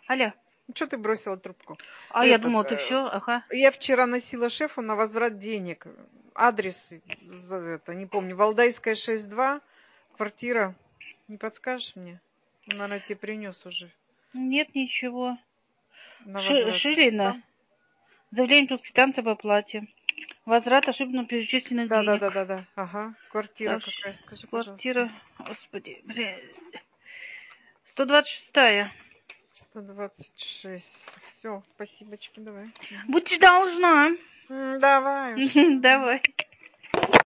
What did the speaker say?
Алло. Что ты бросила трубку? Я думала, ты все, ага. Я вчера носила шефу на возврат денег. Адрес, не помню, Валдайская, 6-2, квартира. Не подскажешь мне? Он, наверное, тебе принес уже. Нет, ничего. На возврат. Ширина. Заявление тут квитанция по оплате. Возврат ошибочно перечисленных денег. Да. Ага. Квартира какая, скажи, квартира, пожалуйста. господи, 126-я. 126. Все, спасибочки, давай. Будьте должна. Давай уж. Давай.